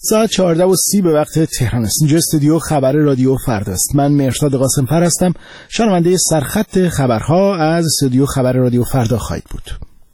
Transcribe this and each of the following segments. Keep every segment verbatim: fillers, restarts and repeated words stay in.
ساعت چهارده و سی به وقت تهران است. اینجا استودیو خبر رادیو فردا است. من مهرداد قاسم‌فر هستم. شنونده سرخط خبرها از استودیو خبر رادیو فردا خواهید بود.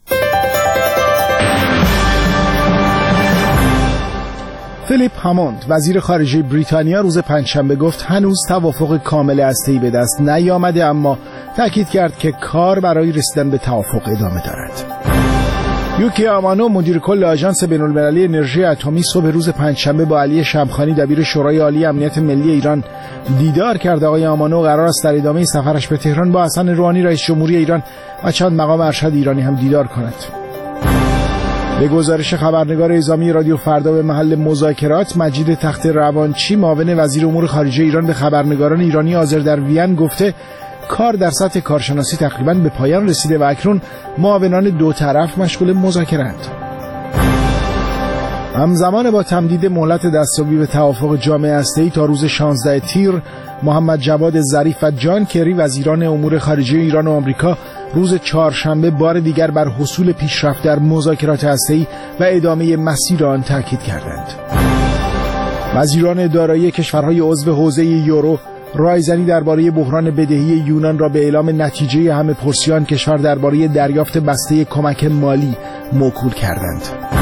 فیلیپ هاموند وزیر خارجه بریتانیا روز پنجشنبه گفت هنوز توافق کامل هسته‌ای به دست نیامده، اما تاکید کرد که کار برای رسیدن به توافق ادامه دارد. یوکی آمانو مدیر کل آژانس بین‌المللی انرژی اتمی صبح روز پنجشنبه با علی شمخانی دبیر شورای عالی امنیت ملی ایران دیدار کرد. آقای آمانو قرار است در ادامه سفرش به تهران با حسن روحانی رئیس جمهوری ایران و چند مقام ارشد ایرانی هم دیدار کند. به گزارش خبرنگار اعزامی رادیو فردا به محل مذاکرات، مجید تخت روانچی معاون وزیر امور خارجه ایران به خبرنگاران ایرانی حاضر در وین گفته کار در سطح کارشناسی تقریباً به پایان رسیده و اکنون معاونان دو طرف مشغول مذاکره‌اند. همزمان با تمدید مهلت دستیابی به توافق جامع هسته‌ای تا روز شانزده تیر، محمد جواد ظریف و جان کری وزیران امور خارجه ایران و آمریکا روز چهارشنبه بار دیگر بر حصول پیشرفت در مذاکرات هسته‌ای و ادامه مسیر آن تاکید کردند. وزیران دارایی کشورهای عضو حوزه یورو رایزنی درباره بحران بدهی یونان را به اعلام نتیجه همه پرسیان کشور درباره دریافت بسته کمک مالی موکول کردند.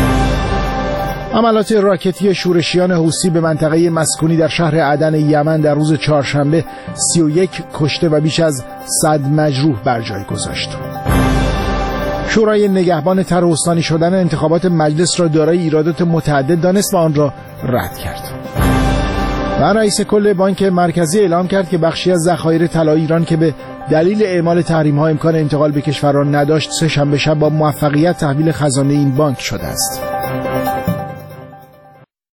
حملات راکتی شورشیان حوثی به منطقه مسکونی در شهر عدن یمن در روز چهارشنبه سی و یک کشته و بیش از صد مجروح بر جای گذاشت. شورای نگهبان طرح استانی شدن انتخابات مجلس را دارای ایرادات متعدد دانست و آن را رد کرد. و رئیس کل بانک مرکزی اعلام کرد که بخشی از ذخایر طلا ایران که به دلیل اعمال تحریم‌ها امکان انتقال به کشوران نداشت، سه شنبه شب با موفقیت تحویل خزانه این بانک شده است.